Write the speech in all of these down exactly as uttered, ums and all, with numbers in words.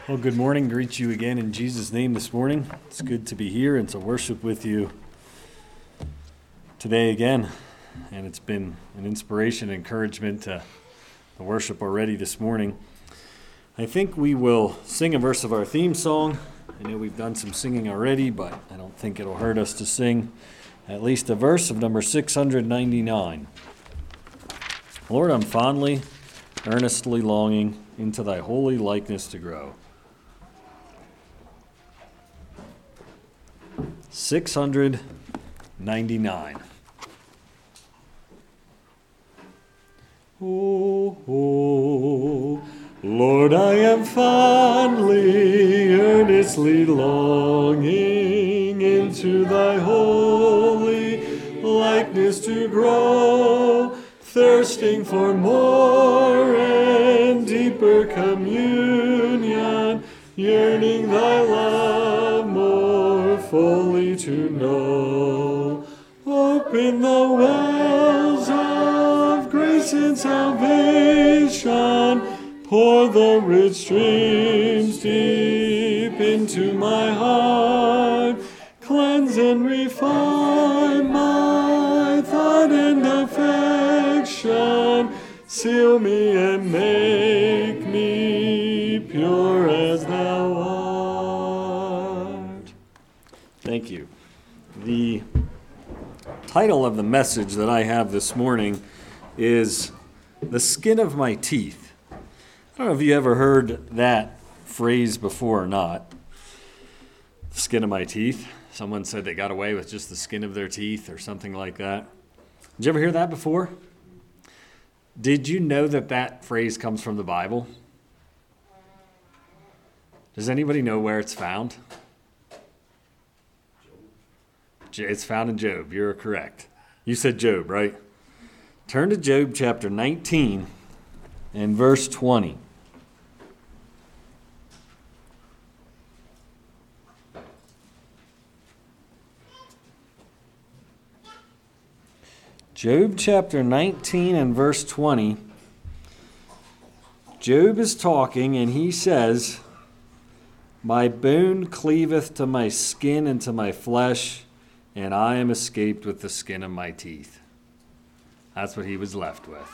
Well, good morning. Greet you again in Jesus' name this morning. It's good to be here and to worship with you today again. And it's been an inspiration, encouragement to the worship already this morning. I think we will sing a verse of our theme song. I know we've done some singing already, but I don't think it'll hurt us to sing at least a verse of number six hundred ninety-nine. Lord, I'm fondly, earnestly longing into thy holy likeness to grow. six hundred ninety-nine. Oh, oh, Lord, I am fondly, earnestly longing into thy holy likeness to grow, thirsting for more and deeper communion, yearning thy love more fully to know. Open the wells of grace and salvation, pour the rich streams deep into my heart, cleanse and refine my thought and affection, seal me and make me pure as thou art. Thank you. The title of the message that I have this morning is The Skin of My Teeth. I don't know if you ever heard that phrase before or not. The skin of my teeth. Someone said they got away with just the skin of their teeth or something like that. Did you ever hear that before? Did you know that that phrase comes from the Bible? Does anybody know where it's found? It's found in Job. You're correct. You said Job, right? Turn to Job chapter nineteen and verse twenty. Job chapter nineteen and verse twenty. Job is talking and he says, "My bone cleaveth to my skin and to my flesh, and I am escaped with the skin of my teeth." That's what he was left with.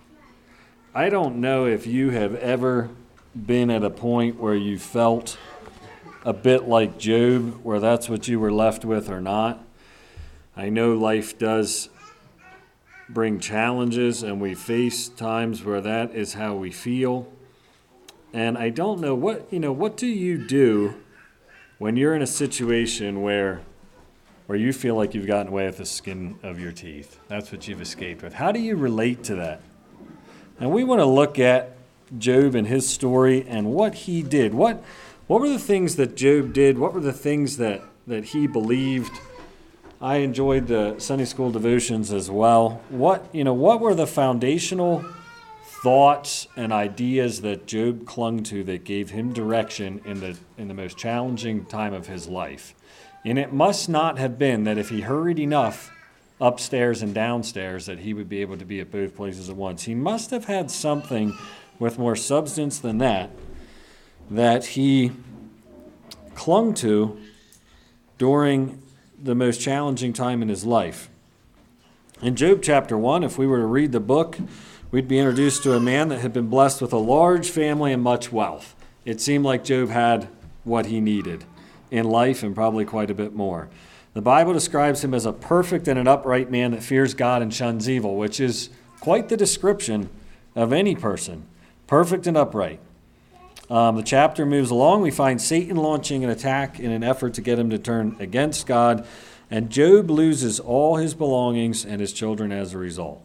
I don't know if you have ever been at a point where you felt a bit like Job, where that's what you were left with or not. I know life does bring challenges, and we face times where that is how we feel. And I don't know what, you know, what do you do when you're in a situation where where you feel like you've gotten away with the skin of your teeth? That's what you've escaped with. How do you relate to that? And we want to look at Job and his story and what he did. What what were the things that Job did? What were the things that, that he believed? I enjoyed the Sunday school devotions as well. What, you know, what were the foundational thoughts and ideas that Job clung to that gave him direction in the in the most challenging time of his life? And it must not have been that if he hurried enough upstairs and downstairs that he would be able to be at both places at once. He must have had something with more substance than that that he clung to during the most challenging time in his life. In Job chapter one, if we were to read the book, we'd be introduced to a man that had been blessed with a large family and much wealth. It seemed like Job had what he needed in life and probably quite a bit more. The Bible describes him as a perfect and an upright man that fears God and shuns evil, which is quite the description of any person, perfect and upright. Um, the chapter moves along. We find Satan launching an attack in an effort to get him to turn against God, and Job loses all his belongings and his children as a result.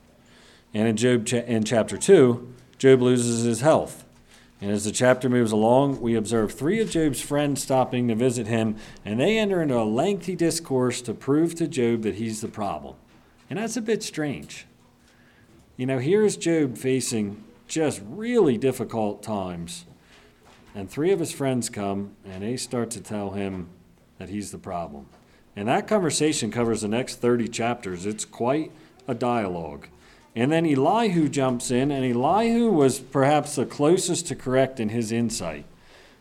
And in Job cha- in chapter two, Job loses his health. And as the chapter moves along, we observe three of Job's friends stopping to visit him, and they enter into a lengthy discourse to prove to Job that he's the problem. And that's a bit strange. You know, here is Job facing just really difficult times, and three of his friends come, and they start to tell him that he's the problem. And that conversation covers the next thirty chapters. It's quite a dialogue. And then Elihu jumps in, and Elihu was perhaps the closest to correct in his insight.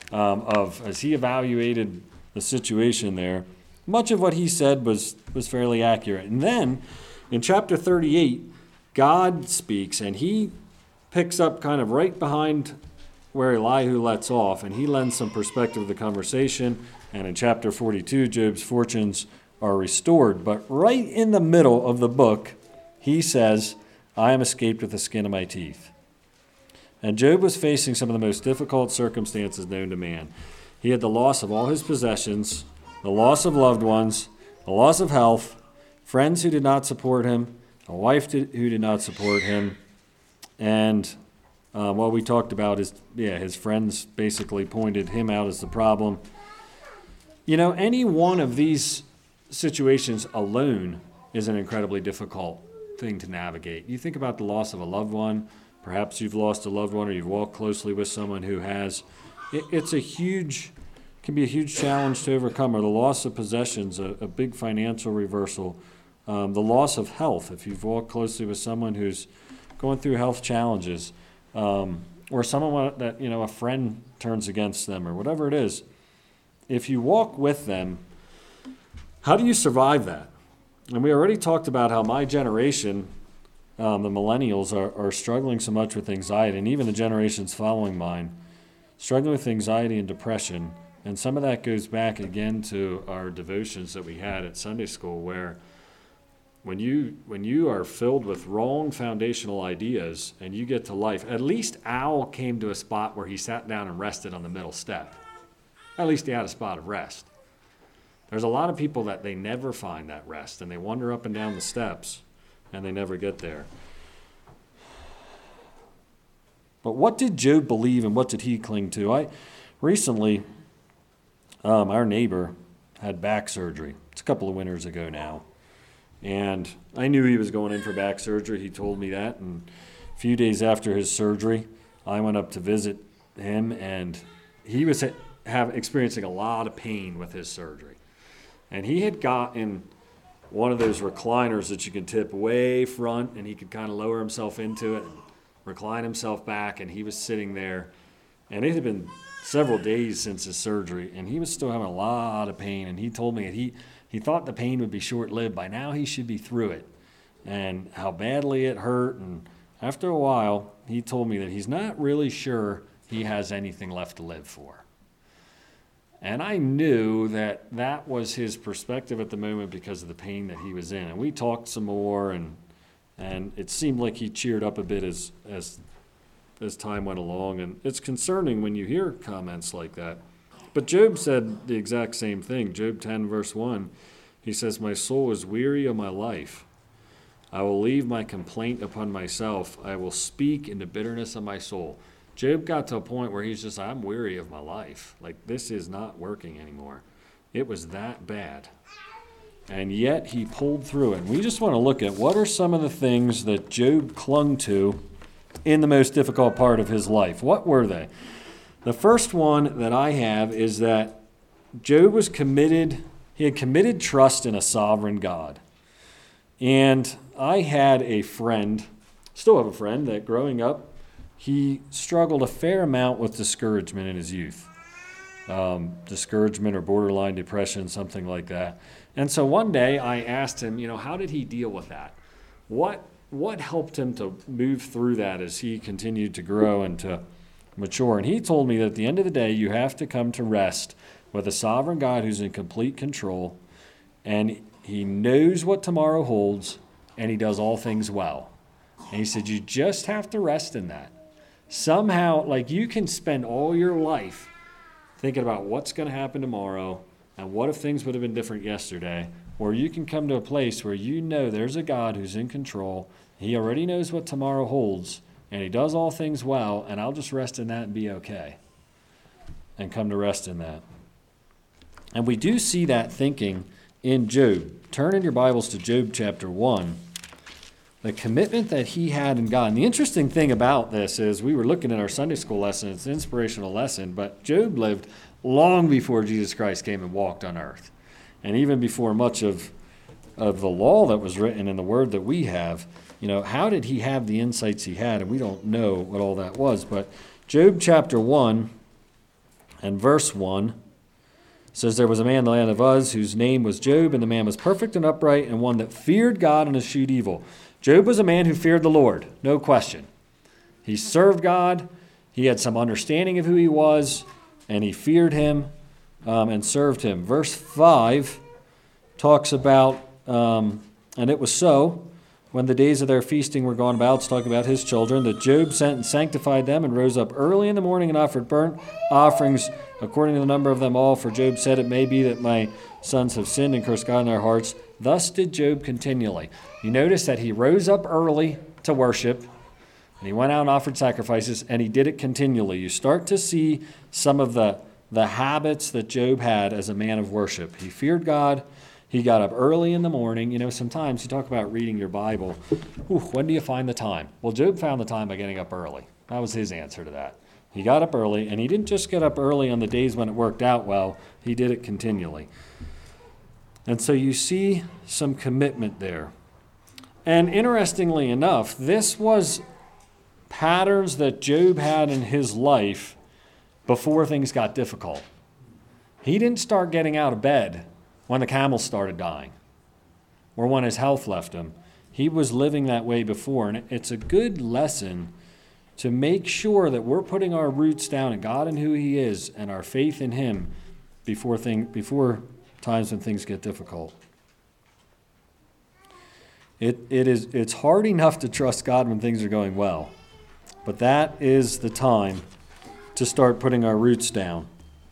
um, of as he evaluated the situation there, much of what he said was, was fairly accurate. And then in chapter thirty-eight, God speaks, and he picks up kind of right behind where Elihu lets off, and he lends some perspective to the conversation. And in chapter forty-two, Job's fortunes are restored. But right in the middle of the book, he says, I am escaped with the skin of my teeth. And Job was facing some of the most difficult circumstances known to man. He had the loss of all his possessions, the loss of loved ones, the loss of health, friends who did not support him, a wife who did not support him, and uh, what we talked about is, yeah, his friends basically pointed him out as the problem. You know, any one of these situations alone is an incredibly difficult thing to navigate. You think about the loss of a loved one. Perhaps you've lost a loved one, or you've walked closely with someone who has. It, it's a huge, can be a huge challenge to overcome. Or the loss of possessions, a, a big financial reversal. Um, the loss of health, if you've walked closely with someone who's going through health challenges, um, or someone that, you know, a friend turns against them, or whatever it is. If you walk with them, how do you survive that? And we already talked about how my generation, um, the millennials, are, are struggling so much with anxiety, and even the generations following mine, struggling with anxiety and depression. And some of that goes back again to our devotions that we had at Sunday school, where when you when you are filled with wrong foundational ideas and you get to life, at least Al came to a spot where he sat down and rested on the middle step. At least he had a spot of rest. There's a lot of people that they never find that rest, and they wander up and down the steps, and they never get there. But what did Job believe, and what did he cling to? I recently, um, our neighbor had back surgery. It's a couple of winters ago now. And I knew he was going in for back surgery. He told me that. And a few days after his surgery, I went up to visit him, and he was have experiencing a lot of pain with his surgery. And he had gotten one of those recliners that you can tip way front, and he could kind of lower himself into it and recline himself back, and he was sitting there. And it had been several days since his surgery, and he was still having a lot of pain. And he told me that he, he thought the pain would be short-lived. By now he should be through it, and how badly it hurt. And after a while, he told me that he's not really sure he has anything left to live for. And I knew that that was his perspective at the moment because of the pain that he was in. And we talked some more, and and it seemed like he cheered up a bit as as as time went along. And it's concerning when you hear comments like that. But Job said the exact same thing. Job ten, verse one, he says, my soul is weary of my life. I will leave my complaint upon myself. I will speak in the bitterness of my soul. Job got to a point where he's just, I'm weary of my life. Like, this is not working anymore. It was that bad. And yet he pulled through it. And we just want to look at what are some of the things that Job clung to in the most difficult part of his life. What were they? The first one that I have is that Job was committed, he had committed trust in a sovereign God. And I had a friend, still have a friend, that growing up, he struggled a fair amount with discouragement in his youth. Um, discouragement or borderline depression, something like that. And so one day I asked him, you know, how did he deal with that? What what helped him to move through that as he continued to grow and to mature? And he told me that at the end of the day, you have to come to rest with a sovereign God who's in complete control, and he knows what tomorrow holds, and he does all things well. And he said, you just have to rest in that. Somehow, like, you can spend all your life thinking about what's going to happen tomorrow and what if things would have been different yesterday, or you can come to a place where you know there's a God who's in control. He already knows what tomorrow holds, and he does all things well, and I'll just rest in that and be okay, and come to rest in that. And we do see that thinking in Job. Turn in your Bibles to Job chapter one. The commitment that he had in God. And the interesting thing about this is we were looking at our Sunday school lesson. It's an inspirational lesson, but Job lived long before Jesus Christ came and walked on earth. And even before much of, of the law that was written in the word that we have. You know, how did he have the insights he had? And we don't know what all that was. But Job chapter one, And verse one says, there was a man in the land of Uz whose name was Job, and the man was perfect and upright, and one that feared God and eschewed evil. Job was a man who feared the Lord, no question. He served God. He had some understanding of who he was, and he feared him um, and served him. Verse five talks about, um, and it was so, when the days of their feasting were gone about, it's talking about his children, that Job sent and sanctified them and rose up early in the morning and offered burnt offerings according to the number of them all. For Job said, it may be that my sons have sinned and cursed God in their hearts. Thus did Job continually. You notice that he rose up early to worship, and he went out and offered sacrifices, and he did it continually. You start to see some of the, the habits that Job had as a man of worship. He feared God. He got up early in the morning. You know, sometimes you talk about reading your Bible. Ooh, when do you find the time? Well, Job found the time by getting up early. That was his answer to that. He got up early, and he didn't just get up early on the days when it worked out well. He did it continually. And so you see some commitment there. And interestingly enough, this was patterns that Job had in his life before things got difficult. He didn't start getting out of bed when the camels started dying or when his health left him. He was living that way before. And it's a good lesson to make sure that we're putting our roots down in God and who he is and our faith in him before thing, before times when things get difficult. It, it is, it's hard enough to trust God when things are going well, but that is the time to start putting our roots down.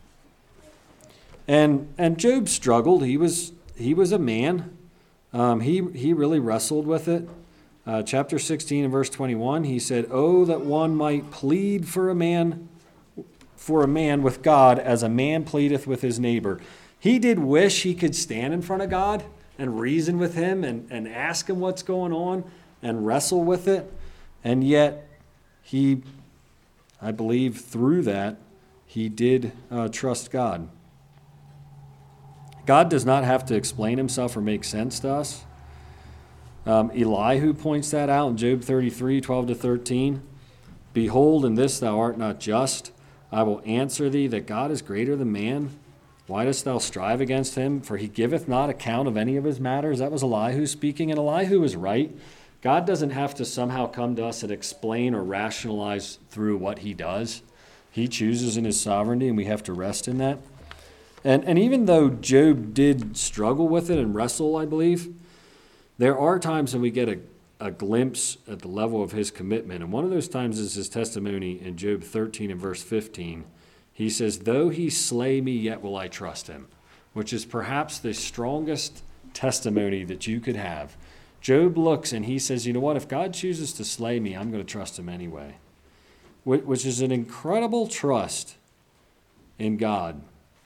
And and Job struggled. He was he was a man. Um, he he really wrestled with it. Uh, chapter sixteen and verse twenty-one, he said, "Oh, that one might plead for a man, for a man with God, as a man pleadeth with his neighbor." He did wish he could stand in front of God and reason with him and, and ask him what's going on and wrestle with it. And yet he, I believe through that, he did uh, trust God. God does not have to explain himself or make sense to us. Um, Elihu points that out in Job thirty-three, twelve to thirteen. "Behold, in this thou art not just. I will answer thee that God is greater than man. Why dost thou strive against him? For he giveth not account of any of his matters." That was Elihu speaking, and Elihu is right. God doesn't have to somehow come to us and explain or rationalize through what he does. He chooses in his sovereignty, and we have to rest in that. And and even though Job did struggle with it and wrestle, I believe, there are times when we get a, a glimpse at the level of his commitment. And one of those times is his testimony in Job thirteen and verse fifteen. He says, "Though he slay me, yet will I trust him," which is perhaps the strongest testimony that you could have. Job looks and he says, you know what, if God chooses to slay me, I'm going to trust him anyway, which is an incredible trust in God.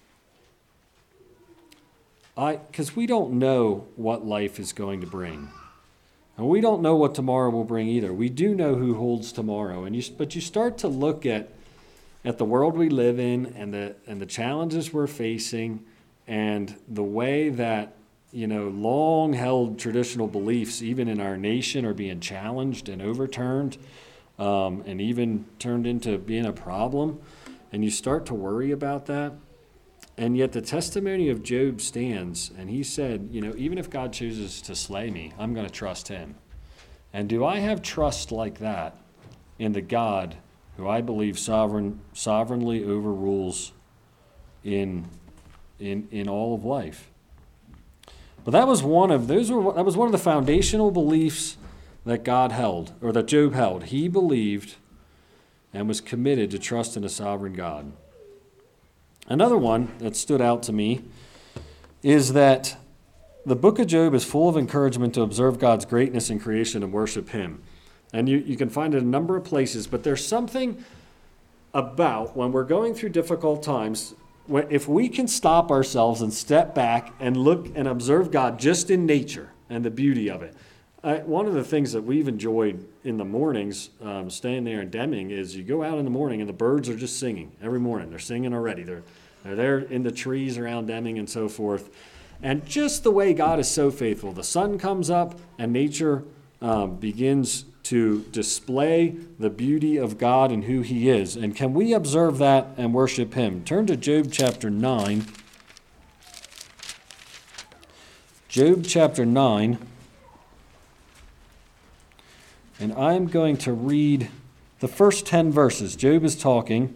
I, because we don't know what life is going to bring. And we don't know what tomorrow will bring either. We do know who holds tomorrow. And you, but you start to look at, at the world we live in and the and the challenges we're facing and the way that, you know, long-held traditional beliefs, even in our nation, are being challenged and overturned um, and even turned into being a problem. And you start to worry about that. And yet the testimony of Job stands, and he said, you know, even if God chooses to slay me, I'm going to trust him. And do I have trust like that in the God who I believe sovereign, sovereignly overrules in, in, in all of life? But that was one of those were that was one of the foundational beliefs that God held, or that Job held. He believed and was committed to trust in a sovereign God. Another one that stood out to me is that the book of Job is full of encouragement to observe God's greatness in creation and worship him. And you, you can find it in a number of places, but there's something about when we're going through difficult times, when, if we can stop ourselves and step back and look and observe God just in nature and the beauty of it. Uh, one of the things that we've enjoyed in the mornings, um, staying there in Deming, is you go out in the morning and the birds are just singing every morning. They're singing already. They're, they're there in the trees around Deming and so forth. And just the way God is so faithful. The sun comes up and nature um, begins to display the beauty of God and who he is. And can we observe that and worship him? Turn to Job chapter nine. Job chapter nine. And I'm going to read the first ten verses. Job is talking.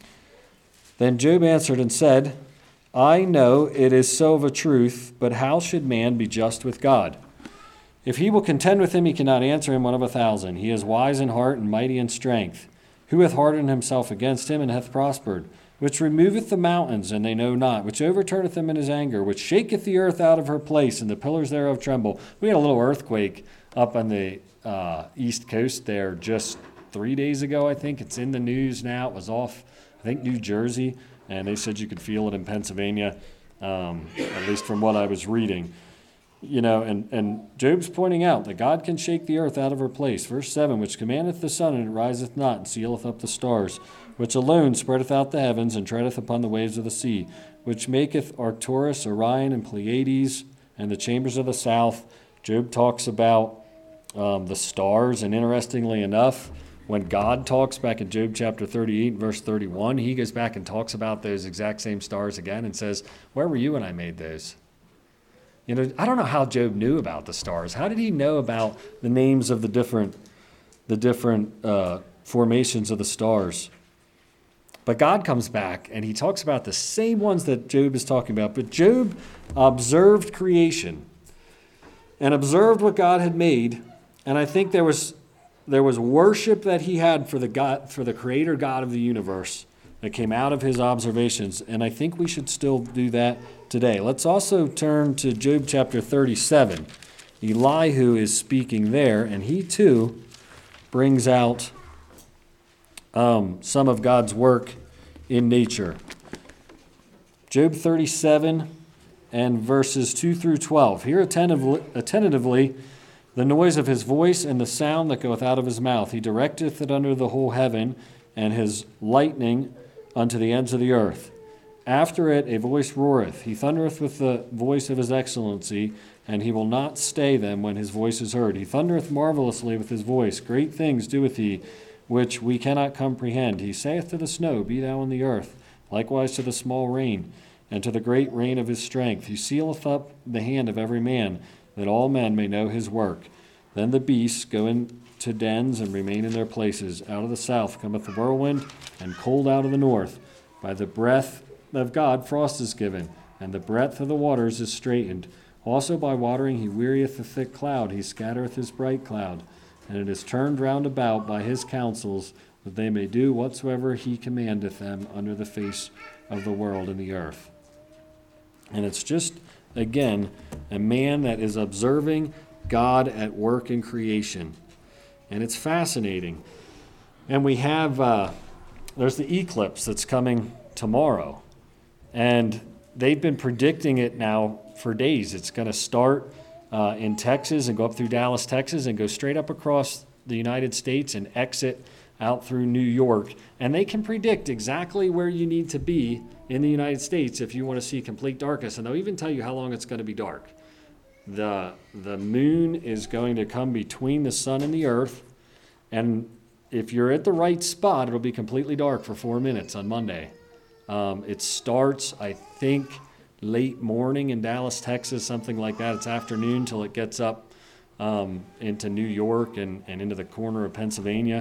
Then Job answered and said, I know it is so of a truth, but how should man be just with God? If he will contend with him, he cannot answer him one of a thousand. He is wise in heart and mighty in strength. Who hath hardened himself against him and hath prospered? Which removeth the mountains, and they know not. Which overturneth them in his anger. Which shaketh the earth out of her place, and the pillars thereof tremble. We had a little earthquake up on the uh, east coast there just three days ago, I think. It's in the news now. It was off, I think, New Jersey. And they said you could feel it in Pennsylvania, um, at least from what I was reading. You know, and, and Job's pointing out that God can shake the earth out of her place. Verse seven, which commandeth the sun, and it riseth not, and sealeth up the stars, which alone spreadeth out the heavens, and treadeth upon the waves of the sea, which maketh Arcturus, Orion, and Pleiades, and the chambers of the south. Job talks about um, the stars, and interestingly enough, when God talks back in Job chapter thirty-eight, verse thirty-one, he goes back and talks about those exact same stars again and says, where were you when I made those? You know, I don't know how Job knew about the stars. How did he know about the names of the different, the different uh, formations of the stars? But God comes back and he talks about the same ones that Job is talking about. But Job observed creation and observed what God had made, and I think there was There was worship that he had for the God, for the creator God of the universe that came out of his observations. And I think we should still do that today. Let's also turn to Job chapter thirty-seven. Elihu is speaking there, and he too brings out um, some of God's work in nature. Job thirty-seven and verses two through twelve. Hear attentively, attentively the noise of his voice and the sound that goeth out of his mouth. He directeth it under the whole heaven, and his lightning unto the ends of the earth. After it a voice roareth. He thundereth with the voice of his excellency, and he will not stay them when his voice is heard. He thundereth marvelously with his voice. Great things doeth he, which we cannot comprehend. He saith to the snow, Be thou in the earth, likewise to the small rain, and to the great rain of his strength. He sealeth up the hand of every man, that all men may know his work. Then the beasts go into dens and remain in their places. Out of the south cometh the whirlwind, and cold out of the north. By the breath of God frost is given, and the breadth of the waters is straitened. Also by watering he wearieth the thick cloud, he scattereth his bright cloud. And it is turned round about by his counsels, that they may do whatsoever he commandeth them under the face of the world and the earth. And it's just, again, a man that is observing God at work in creation. And it's fascinating. And we have, uh, there's the eclipse that's coming tomorrow. And they've been predicting it now for days. It's going to start uh, in Texas and go up through Dallas, Texas, and go straight up across the United States and exit out through New York. And they can predict exactly where you need to be in the United States if you want to see complete darkness. And they'll even tell you how long it's going to be dark. The, the moon is going to come between the sun and the earth. And if you're at the right spot, it'll be completely dark for four minutes on Monday. Um, it starts, I think, late morning in Dallas, Texas, something like that. It's afternoon till it gets up um, into New York and, and into the corner of Pennsylvania.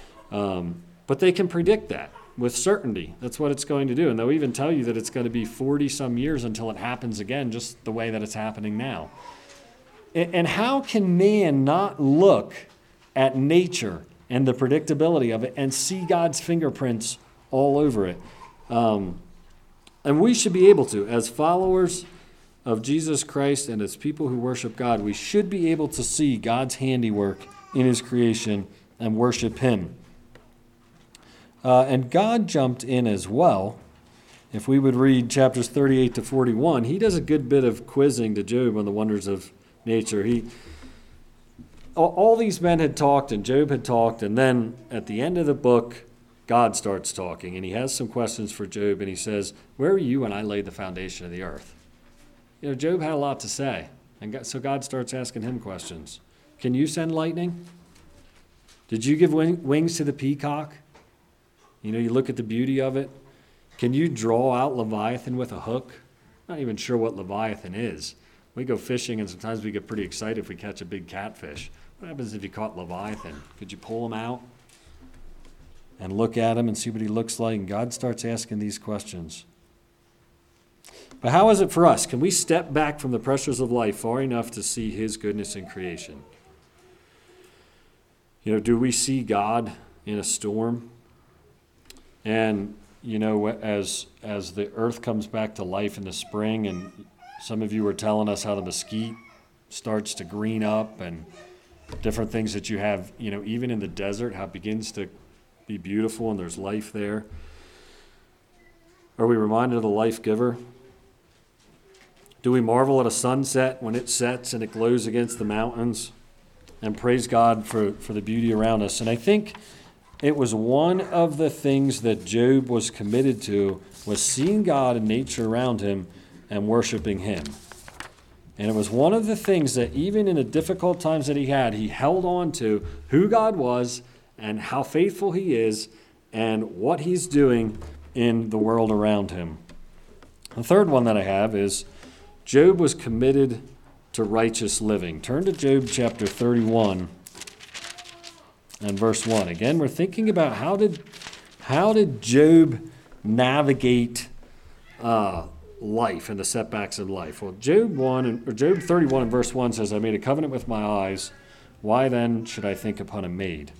Um, but they can predict that with certainty. That's what it's going to do. And they'll even tell you that it's going to be forty-some years until it happens again, just the way that it's happening now. And, and how can man not look at nature and the predictability of it and see God's fingerprints all over it? Um, and we should be able to, as followers of Jesus Christ and as people who worship God, we should be able to see God's handiwork in his creation and worship him. Uh, and God jumped in as well. If we would read chapters thirty-eight to forty-one, he does a good bit of quizzing to Job on the wonders of nature. He, all, all these men had talked and Job had talked, and then at the end of the book, God starts talking, and he has some questions for Job, and he says, where were you when I laid the foundation of the earth? You know, Job had a lot to say, and God, so God starts asking him questions. Can you send lightning? Did you give wing, wings to the peacock? You know, you look at the beauty of it. Can you draw out Leviathan with a hook? I'm not even sure what Leviathan is. We go fishing and sometimes we get pretty excited if we catch a big catfish. What happens if you caught Leviathan? Could you pull him out and look at him and see what he looks like? And God starts asking these questions. But how is it for us? Can we step back from the pressures of life far enough to see his goodness in creation? You know, do we see God in a storm? And, you know, as as the earth comes back to life in the spring, and some of you were telling us how the mesquite starts to green up and different things that you have, you know, even in the desert, how it begins to be beautiful and there's life there. Are we reminded of the life giver? Do we marvel at a sunset when it sets and it glows against the mountains and praise God for, for the beauty around us? And I think it was one of the things that Job was committed to, was seeing God and nature around him and worshiping him. And it was one of the things that even in the difficult times that he had, he held on to who God was and how faithful he is and what he's doing in the world around him. The third one that I have is Job was committed to righteous living. Turn to Job chapter thirty-one and verse one. Again, we're thinking about how did how did Job navigate uh, life and the setbacks of life? Well, Job one or Job thirty-one and verse one says, "I made a covenant with my eyes. Why then should I think upon a maid?"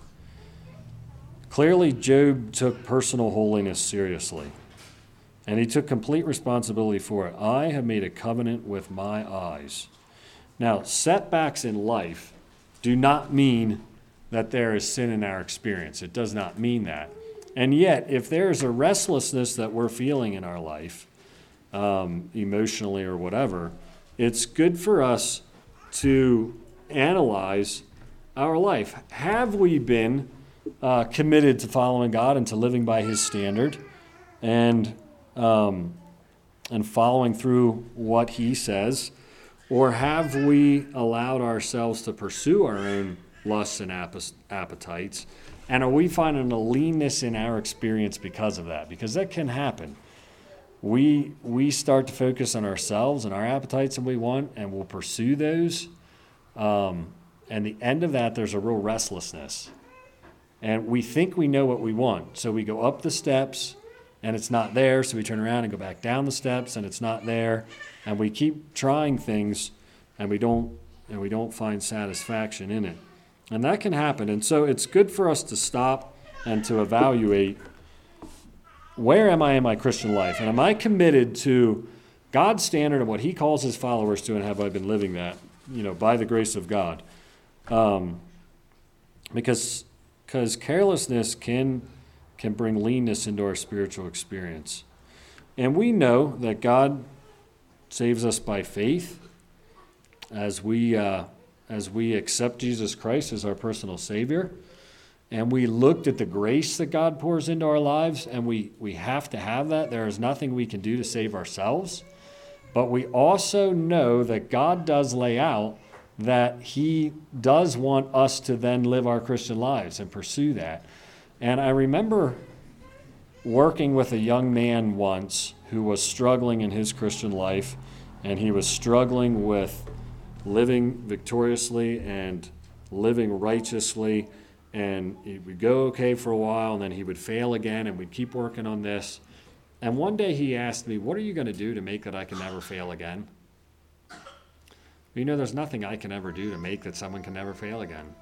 Clearly, Job took personal holiness seriously, and he took complete responsibility for it. I have made a covenant with my eyes. Now, setbacks in life do not mean that there is sin in our experience. It does not mean that. And yet, if there is a restlessness that we're feeling in our life, um, emotionally or whatever, it's good for us to analyze our life. Have we been uh, committed to following God and to living by his standard and um, and following through what he says? Or have we allowed ourselves to pursue our own lusts and appetites? And are we finding a leanness in our experience because of that? Because that can happen. We we start to focus on ourselves and our appetites that we want, and we'll pursue those. Um, and the end of that, there's a real restlessness. And we think we know what we want. So we go up the steps, and it's not there. So we turn around and go back down the steps, and it's not there. And we keep trying things, and we don't and we don't find satisfaction in it. And that can happen. And so it's good for us to stop and to evaluate, where am I in my Christian life? And am I committed to God's standard of what he calls his followers to, and have I been living that, you know, by the grace of God? Um, because because carelessness can can bring leanness into our spiritual experience. And we know that God saves us by faith as we uh, as we accept Jesus Christ as our personal Savior. And we looked at the grace that God pours into our lives, and we, we have to have that. There is nothing we can do to save ourselves. But we also know that God does lay out that he does want us to then live our Christian lives and pursue that. And I remember working with a young man once who was struggling in his Christian life, and he was struggling with living victoriously and living righteously, and it would go okay for a while, and then he would fail again, and we'd keep working on this. And one day he asked me, "What are you going to do to make that I can never fail again?" You know, there's nothing I can ever do to make that someone can never fail again.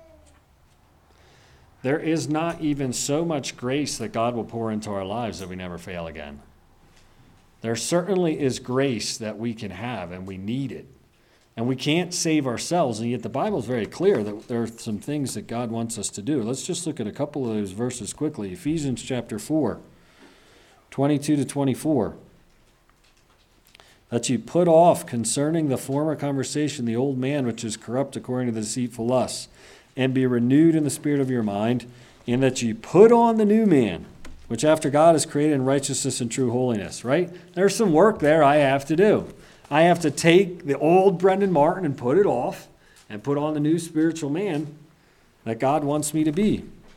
There is not even so much grace that God will pour into our lives that we never fail again. There certainly is grace that we can have, and we need it. And we can't save ourselves, and yet the Bible is very clear that there are some things that God wants us to do. Let's just look at a couple of those verses quickly. Ephesians chapter four, twenty-two to twenty-four. That you put off concerning the former conversation the old man which is corrupt according to the deceitful lusts, and be renewed in the spirit of your mind, in that you put on the new man, which after God is created in righteousness and true holiness, right? There's some work there I have to do. I have to take the old Brendan Martin and put it off and put on the new spiritual man that God wants me to be.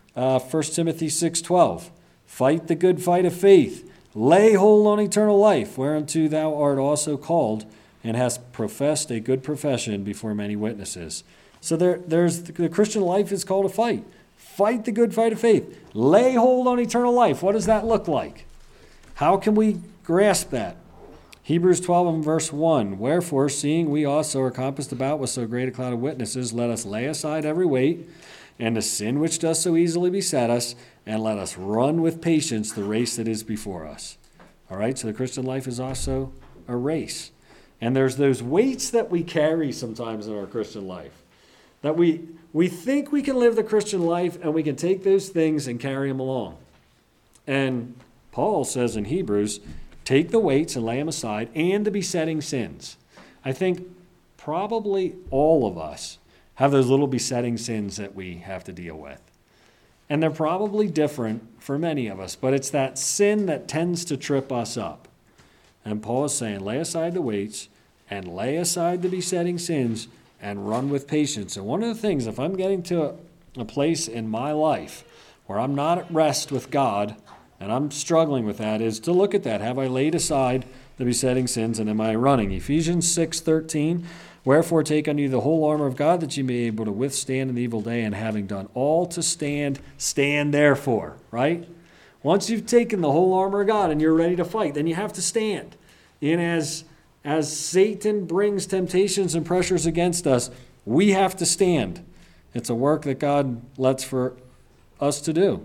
Uh, First Timothy six twelve, fight the good fight of faith. Lay hold on eternal life, whereunto thou art also called, and hast professed a good profession before many witnesses. So there, there's the Christian life is called a fight. Fight the good fight of faith. Lay hold on eternal life. What does that look like? How can we grasp that? Hebrews twelve and verse one, wherefore, seeing we also are compassed about with so great a cloud of witnesses, let us lay aside every weight and the sin which does so easily beset us, and let us run with patience the race that is before us. All right, so the Christian life is also a race. And there's those weights that we carry sometimes in our Christian life, that we we think we can live the Christian life and we can take those things and carry them along. And Paul says in Hebrews, take the weights and lay them aside and the besetting sins. I think probably all of us have those little besetting sins that we have to deal with. And they're probably different for many of us, but it's that sin that tends to trip us up. And Paul is saying, lay aside the weights and lay aside the besetting sins and run with patience. And one of the things, if I'm getting to a, a place in my life where I'm not at rest with God and I'm struggling with that, is to look at that. Have I laid aside the besetting sins and am I running? Ephesians six thirteen, wherefore take unto you the whole armor of God, that ye may be able to withstand in the evil day, and having done all to stand, stand therefore, right? Once you've taken the whole armor of God and you're ready to fight, then you have to stand. And as, as Satan brings temptations and pressures against us, we have to stand. It's a work that God lets for us to do.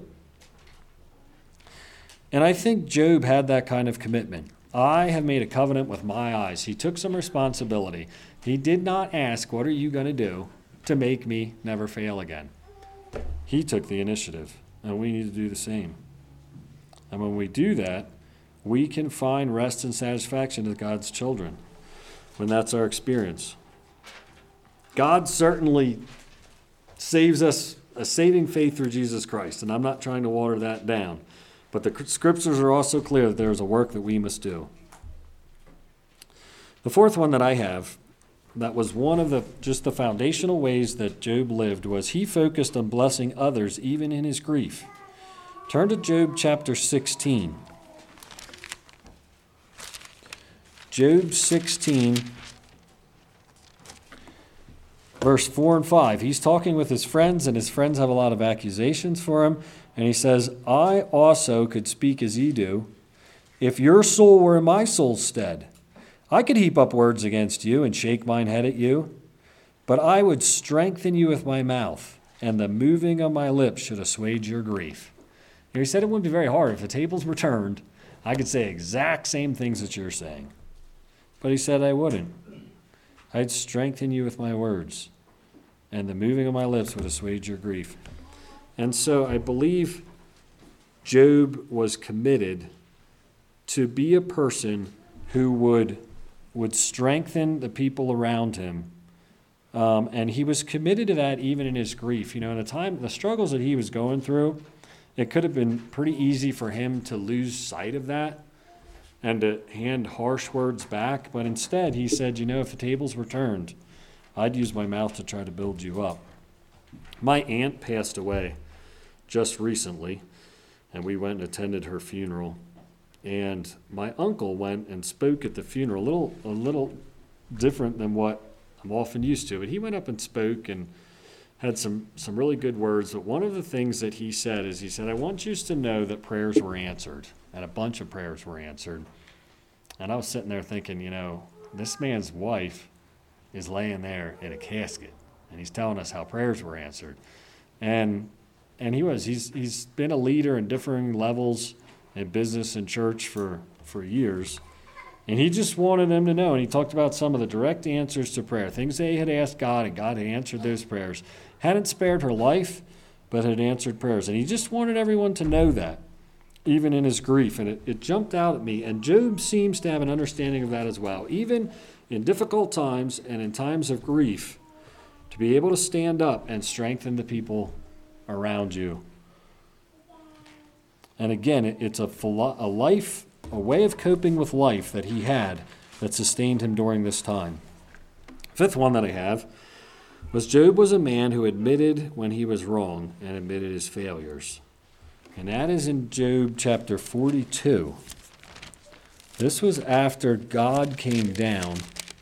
And I think Job had that kind of commitment. I have made a covenant with my eyes. He took some responsibility. He did not ask, what are you going to do to make me never fail again? He took the initiative, and we need to do the same. And when we do that, we can find rest and satisfaction as God's children, when that's our experience. God certainly saves us a saving faith through Jesus Christ, and I'm not trying to water that down. But the scriptures are also clear that there is a work that we must do. The fourth one that I have, that was one of the just the foundational ways that Job lived, was he focused on blessing others even in his grief. Turn to Job chapter sixteen. Job sixteen, verse four and five. He's talking with his friends, and his friends have a lot of accusations for him. And he says, I also could speak as ye do, if your soul were in my soul's stead. I could heap up words against you and shake mine head at you, but I would strengthen you with my mouth, and the moving of my lips should assuage your grief. You know, he said it wouldn't be very hard. If the tables were turned, I could say exact same things that you're saying. But he said I wouldn't. I'd strengthen you with my words, and the moving of my lips would assuage your grief. And so I believe Job was committed to be a person who would, would strengthen the people around him. Um, and he was committed to that even in his grief. You know, in the time, the struggles that he was going through, it could have been pretty easy for him to lose sight of that and to hand harsh words back. But instead, he said, you know, if the tables were turned, I'd use my mouth to try to build you up. My aunt passed away just recently, and we went and attended her funeral. And my uncle went and spoke at the funeral, a little, a little different than what I'm often used to. But he went up and spoke and had some, some really good words. But one of the things that he said is, he said, I want you to know that prayers were answered, and a bunch of prayers were answered. And I was sitting there thinking, you know, this man's wife is laying there in a casket, and he's telling us how prayers were answered. And and he was. He's he's been a leader in differing levels in business and church for, for years. And he just wanted them to know. And he talked about some of the direct answers to prayer, things they had asked God, and God had answered those prayers. Hadn't spared her life, but had answered prayers. And he just wanted everyone to know that, even in his grief. And it, it jumped out at me. And Job seems to have an understanding of that as well. Even in difficult times and in times of grief, to be able to stand up and strengthen the people around you. And again, it, it's a, philo- a life, a way of coping with life that he had that sustained him during this time. Fifth one that I have was Job was a man who admitted when he was wrong and admitted his failures. And that is in Job chapter forty-two. This was after God came down.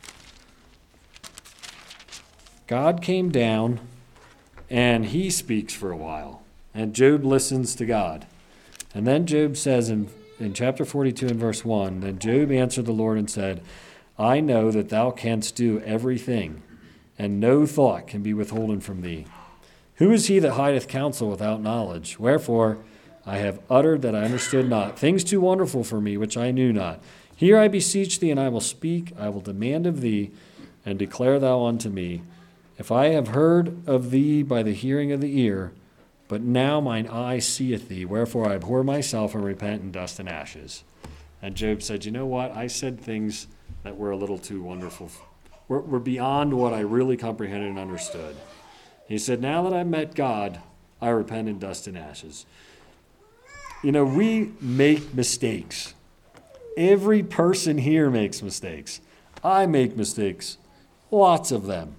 God came down and he speaks for a while. And Job listens to God. And then Job says in, in chapter forty-two and verse one, then Job answered the Lord and said, I know that thou canst do everything, and no thought can be withholden from thee. Who is he that hideth counsel without knowledge? Wherefore I have uttered that I understood not, things too wonderful for me, which I knew not. Here I beseech thee, and I will speak, I will demand of thee, and declare thou unto me. If I have heard of thee by the hearing of the ear, but now mine eye seeth thee, wherefore I abhor myself and repent in dust and ashes. And Job said, you know what? I said things that were a little too wonderful. Were, were beyond what I really comprehended and understood. He said, now that I've met God, I repent in dust and ashes. You know, we make mistakes. Every person here makes mistakes. I make mistakes. Lots of them.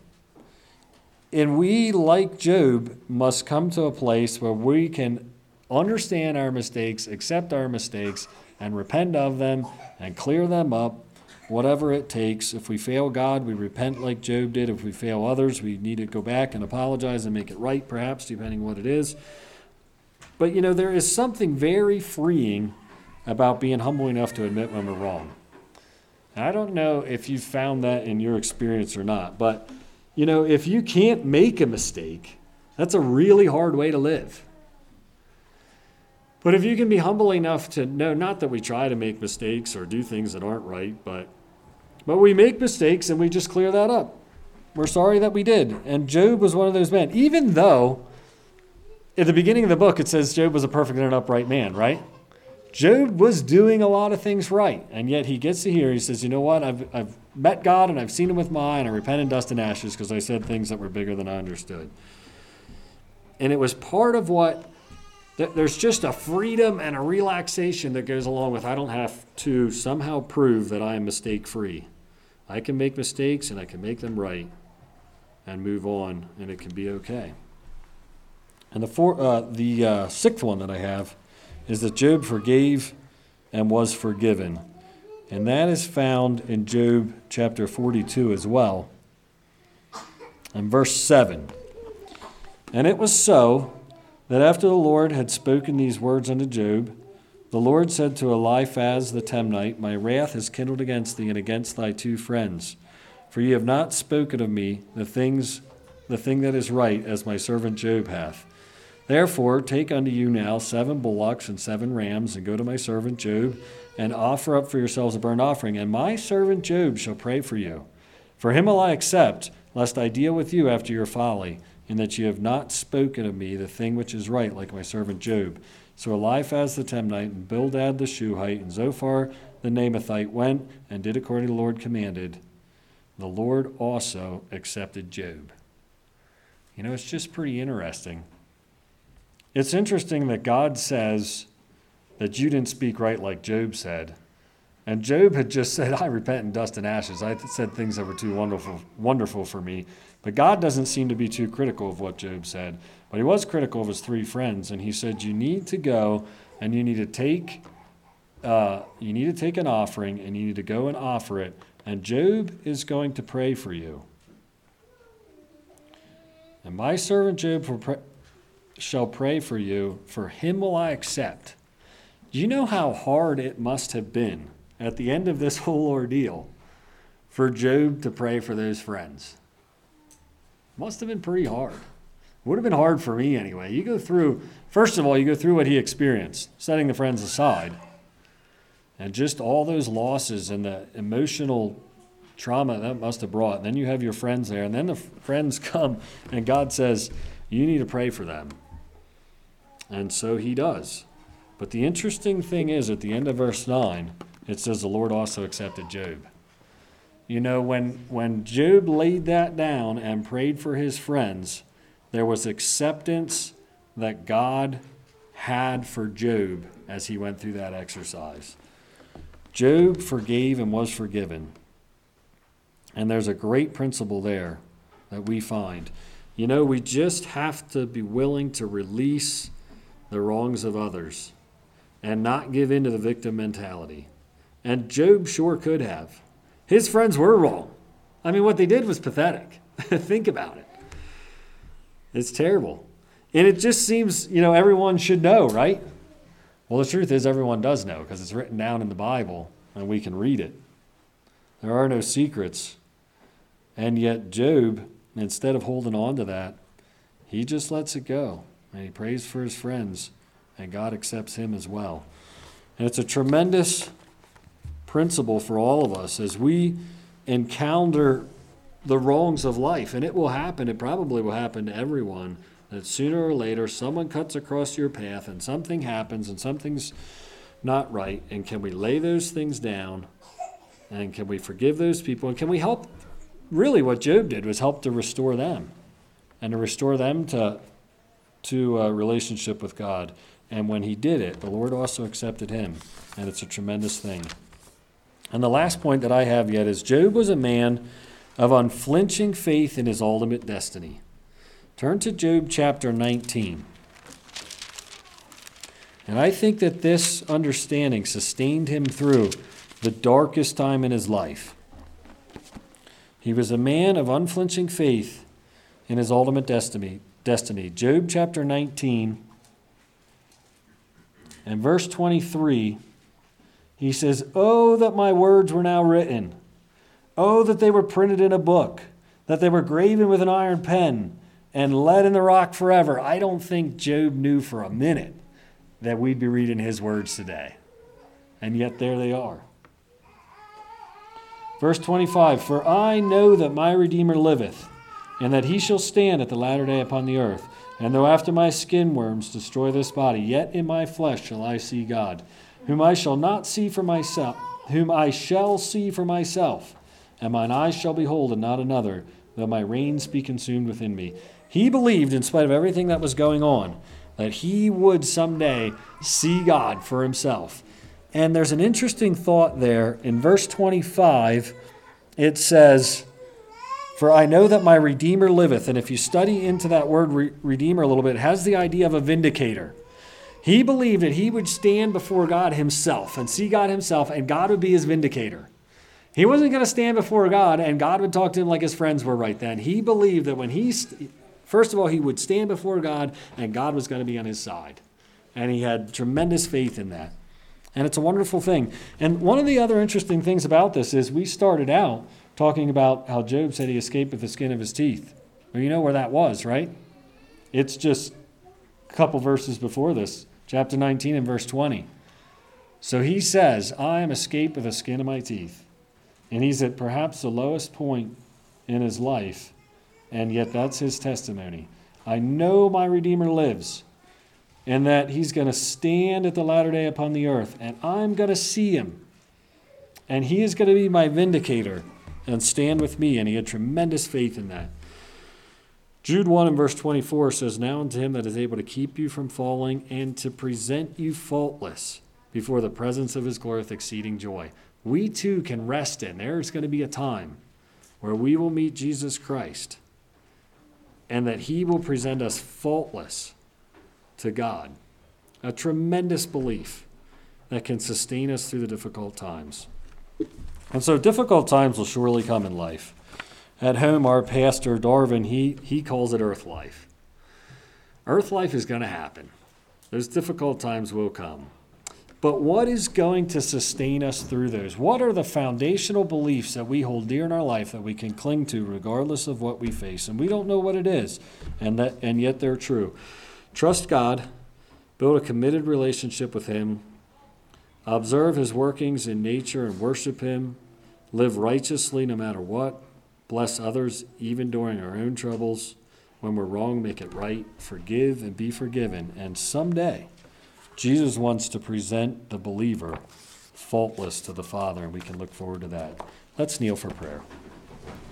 And we, like Job, must come to a place where we can understand our mistakes, accept our mistakes, and repent of them and clear them up, whatever it takes. If we fail God, we repent like Job did. If we fail others, we need to go back and apologize and make it right, perhaps, depending what it is. But, you know, there is something very freeing about being humble enough to admit when we're wrong. And I don't know if you've found that in your experience or not, but, you know, if you can't make a mistake, that's a really hard way to live. But if you can be humble enough to know, not that we try to make mistakes or do things that aren't right, but, but we make mistakes and we just clear that up. We're sorry that we did. And Job was one of those men, even though at the beginning of the book, it says Job was a perfect and upright man, right? Job was doing a lot of things right. And yet he gets to here, he says, you know what? I've, I've met God and I've seen him with my eye, and I repent in dust and ashes because I said things that were bigger than I understood. And it was part of what, there's just a freedom and a relaxation that goes along with, I don't have to somehow prove that I am mistake-free. I can make mistakes and I can make them right and move on, and it can be okay. And the four, uh, the uh, sixth one that I have is that Job forgave and was forgiven. And that is found in Job chapter forty-two as well. And verse seven. And it was so that after the Lord had spoken these words unto Job, the Lord said to Eliphaz the Temanite, my wrath is kindled against thee and against thy two friends, for ye have not spoken of me the things, the thing that is right, as my servant Job hath. Therefore, take unto you now seven bullocks and seven rams, and go to my servant Job, and offer up for yourselves a burnt offering. And my servant Job shall pray for you. For him will I accept, lest I deal with you after your folly, in that ye have not spoken of me the thing which is right, like my servant Job. So Eliphaz the Temanite, and Bildad the Shuhite, and Zophar the Naamathite went and did according to the Lord commanded. The Lord also accepted Job. You know, it's just pretty interesting. It's interesting that God says that you didn't speak right like Job said. And Job had just said, I repent in dust and ashes. I said things that were too wonderful, wonderful for me. But God doesn't seem to be too critical of what Job said. But he was critical of his three friends. And he said, you need to go and you need to take, uh, you need to take an offering and you need to go and offer it. And Job is going to pray for you. And my servant Job will pray. shall pray for you, for him will I accept. Do you know how hard it must have been at the end of this whole ordeal for Job to pray for those friends? Must have been pretty hard. Would have been hard for me anyway. You go through, first of all, you go through what he experienced, setting the friends aside, and just all those losses and the emotional trauma that must have brought. And then you have your friends there, and then the friends come, and God says, you need to pray for them. And so he does. But the interesting thing is, at the end of verse nine, it says the Lord also accepted Job. You know, when, when Job laid that down and prayed for his friends, there was acceptance that God had for Job as he went through that exercise. Job forgave and was forgiven. And there's a great principle there that we find. You know, we just have to be willing to release the wrongs of others and not give in to the victim mentality. And Job sure could have. His friends were wrong. I mean, what they did was pathetic. Think about it. It's terrible. And it just seems, you know, everyone should know, right? Well, the truth is everyone does know because it's written down in the Bible and we can read it. There are no secrets. And yet Job, instead of holding on to that, he just lets it go. And he prays for his friends, and God accepts him as well. And it's a tremendous principle for all of us as we encounter the wrongs of life. And it will happen, it probably will happen to everyone, that sooner or later someone cuts across your path and something happens and something's not right. And can we lay those things down? And can we forgive those people? And can we help? Really what Job did was help to restore them and to restore them to, to a relationship with God. And when he did it, the Lord also accepted him. And it's a tremendous thing. And the last point that I have yet is Job was a man of unflinching faith in his ultimate destiny. Turn to Job chapter nineteen. And I think that this understanding sustained him through the darkest time in his life. He was a man of unflinching faith in his ultimate destiny. Destiny. Job chapter nineteen and verse twenty-three, he says, "Oh, that my words were now written. Oh, that they were printed in a book, that they were graven with an iron pen and let in the rock forever." I don't think Job knew for a minute that we'd be reading his words today. And yet there they are. Verse twenty-five, "For I know that my Redeemer liveth, and that he shall stand at the latter day upon the earth. And though after my skin worms destroy this body, yet in my flesh shall I see God, whom I shall not see for myself, whom I shall see for myself, and mine eyes shall behold and not another, though my reins be consumed within me." He believed, in spite of everything that was going on, that he would someday see God for himself. And there's an interesting thought there. In verse twenty-five, it says, "For I know that my Redeemer liveth." And if you study into that word re- Redeemer a little bit, it has the idea of a vindicator. He believed that he would stand before God himself and see God himself, and God would be his vindicator. He wasn't going to stand before God and God would talk to him like his friends were right then. He believed that when he, st- first of all, he would stand before God and God was going to be on his side. And he had tremendous faith in that. And it's a wonderful thing. And one of the other interesting things about this is we started out talking about how Job said he escaped with the skin of his teeth. Well, you know where that was, right? It's just a couple verses before this, chapter nineteen and verse twenty. So he says, "I am escaped with the skin of my teeth." And he's at perhaps the lowest point in his life, and yet that's his testimony. I know my Redeemer lives, and that he's going to stand at the latter day upon the earth, and I'm going to see him. And he is going to be my vindicator and stand with me, and he had tremendous faith in that. Jude one and verse twenty-four says, "Now unto him that is able to keep you from falling and to present you faultless before the presence of his glory with exceeding joy." We too can rest in. There's going to be a time where we will meet Jesus Christ and that he will present us faultless to God. A tremendous belief that can sustain us through the difficult times. And so difficult times will surely come in life. At home, our pastor, Darvin, he, he calls it earth life. Earth life is going to happen. Those difficult times will come. But what is going to sustain us through those? What are the foundational beliefs that we hold dear in our life that we can cling to regardless of what we face? And we don't know what it is, and that and yet they're true. Trust God, build a committed relationship with him, observe his workings in nature and worship him, live righteously no matter what, bless others even during our own troubles. When we're wrong, make it right, forgive and be forgiven. And someday, Jesus wants to present the believer faultless to the Father, and we can look forward to that. Let's kneel for prayer.